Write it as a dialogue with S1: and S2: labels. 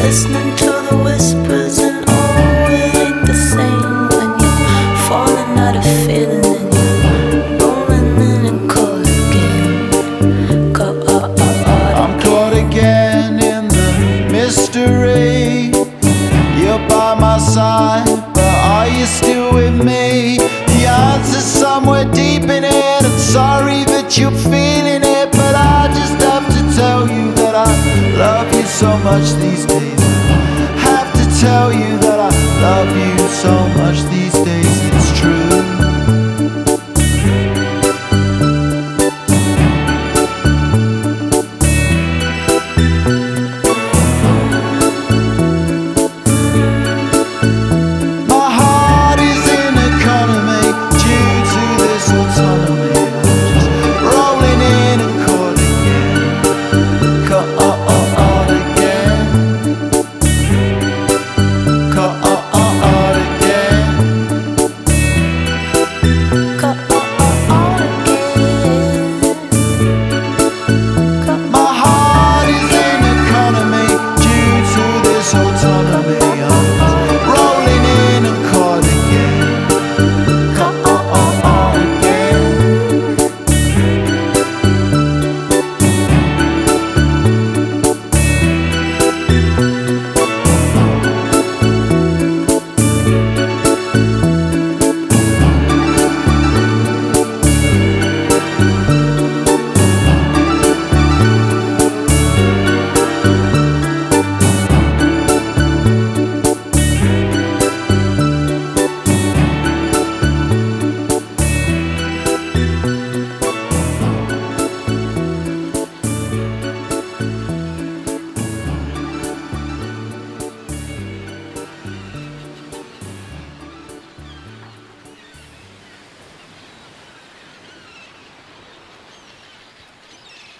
S1: listening to the whispers, and oh, it ain't the same when you're falling out of feeling and you're rolling in a chord again.
S2: I'm caught again in the mystery. You're by my side, but are you still with me? The answer's somewhere deep in it. I'm sorry that you're feeling it, but I just have to tell you that I love you so much these days. Have to tell you that I love you so much these days.